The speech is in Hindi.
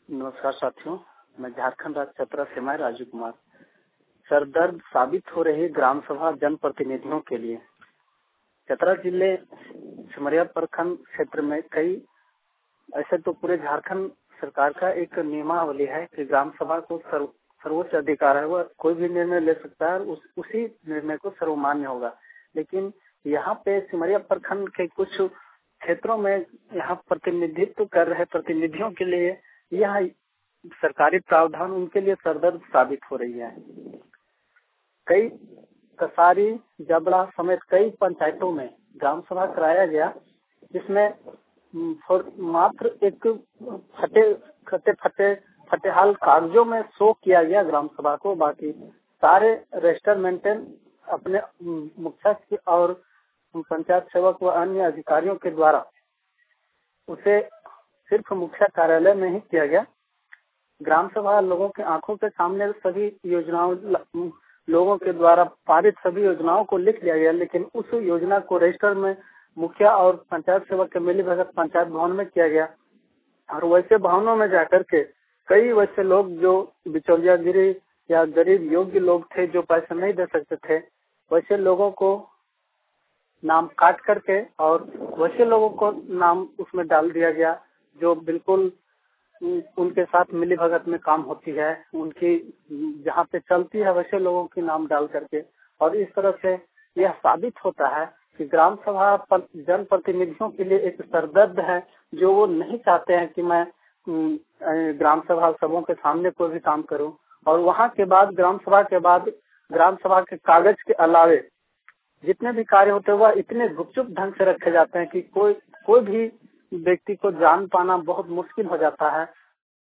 नमस्कार साथियों, मैं झारखंड राज्य चतरा से मैं राजू कुमार। सरदर्द साबित हो रही ग्राम सभा जनप्रतिनिधियों के लिए। चतरा जिले सिमरिया प्रखंड क्षेत्र में कई ऐसे तो पूरे झारखंड सरकार का एक नियमावली है कि ग्राम सभा को सर्वोच्च अधिकार है, वह कोई भी निर्णय ले सकता है, उसी निर्णय को सर्वमान्य होगा। लेकिन यहाँ पे सिमरिया प्रखंड के कुछ क्षेत्रों में यहाँ प्रतिनिधित्व कर रहे प्रतिनिधियों के लिए यह सरकारी प्रावधान उनके लिए सरदर्द साबित हो रही है। कई कसारी, जबड़ा समेत कई पंचायतों में ग्राम सभा कराया गया, जिसमें मात्र एक फटेहाल कागजों में शो किया गया ग्राम सभा को। बाकी सारे रजिस्टर मेंटेन अपने मुखिया और पंचायत सेवक व अन्य अधिकारियों के द्वारा उसे सिर्फ मुखिया कार्यालय में ही किया गया। ग्राम सभा लोगों के आंखों के सामने सभी योजनाओं, लोगों के द्वारा पारित सभी योजनाओं को लिख लिया गया, लेकिन उस योजना को रजिस्टर में मुखिया और पंचायत सेवक के मिलीभगत पंचायत भवन में किया गया। और वैसे भवनों में जाकर के कई वैसे लोग जो बिचौलियागिरी या गरीब योग्य लोग थे, जो पैसे नहीं दे सकते थे, वैसे लोगों को नाम काट करके और वैसे लोगों को नाम उसमें डाल दिया गया जो बिल्कुल उनके साथ मिली भगत में काम होती है, उनकी जहाँ पे चलती है वैसे लोगों के नाम डाल करके। और इस तरह से यह साबित होता है कि ग्राम सभा जनप्रतिनिधियों के लिए एक सरदर्द है, जो वो नहीं चाहते हैं कि मैं ग्राम सभा सबों के सामने कोई भी काम करूं। और वहाँ के बाद ग्राम सभा के कागज के अलावे जितने भी कार्य होते हैं वह इतने गुपचुप ढंग से रखे जाते हैं कि कोई भी व्यक्ति को जान पाना बहुत मुश्किल हो जाता है।